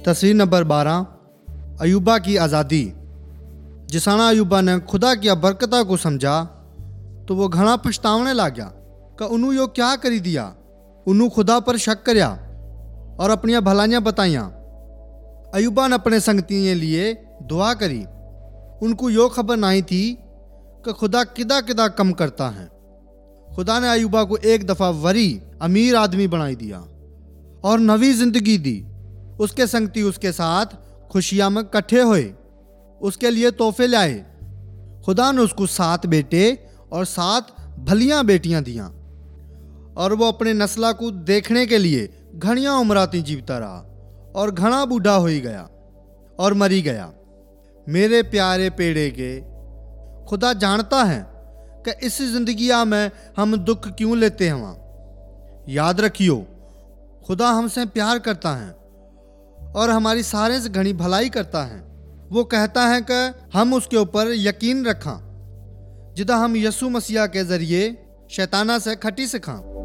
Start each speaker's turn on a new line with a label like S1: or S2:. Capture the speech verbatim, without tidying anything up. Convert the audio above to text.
S1: तस्वीर नंबर बारह, अयूबा की आज़ादी। जिसाना अयूबा ने खुदा की बरकता को समझा तो वो घना पछतावने लग गया कि उन्होंने यो क्या करी दिया। उन्होंने खुदा पर शक करया और अपनिया भलाइयाँ बताइयाँ। अयूबा ने अपने संगतियों लिए दुआ करी। उनको यो खबर नहीं थी कि खुदा किदा किदा कम करता है। खुदा ने अयूबा को एक दफ़ा वरी अमीर आदमी बनाई दिया और नवी जिंदगी दी। उसके संगती उसके साथ खुशियां में इकट्ठे हुए, उसके लिए तोहफे लाए। खुदा ने उसको सात बेटे और सात भलियां बेटियां दियां और वो अपने नस्ला को देखने के लिए घनिया उम्राती जीवता रहा और घना बूढ़ा हो ही गया और मरी गया। मेरे प्यारे पेड़े के, खुदा जानता है कि इस जिंदगिया में हम दुख क्यों लेते हैं। याद रखियो, खुदा हमसे प्यार करता है और हमारी सारे से घनी भलाई करता है। वो कहता है कि हम उसके ऊपर यकीन रखा, जिदा हम यसु मसीहा के जरिए शैताना से खटी सिखा।